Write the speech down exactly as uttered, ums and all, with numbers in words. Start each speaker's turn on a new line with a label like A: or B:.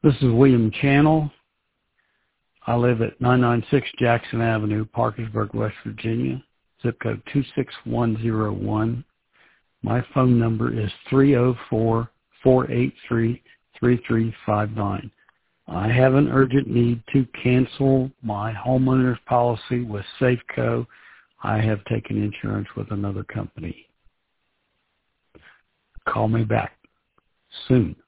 A: This is William Channel. I live at nine ninety-six Jackson Avenue, Parkersburg, West Virginia, zip code two six one zero one. My phone number is three oh four, four eight three, three three five nine. I have an urgent need to cancel my homeowner's policy with Safeco. I have taken insurance with another company. Call me back soon.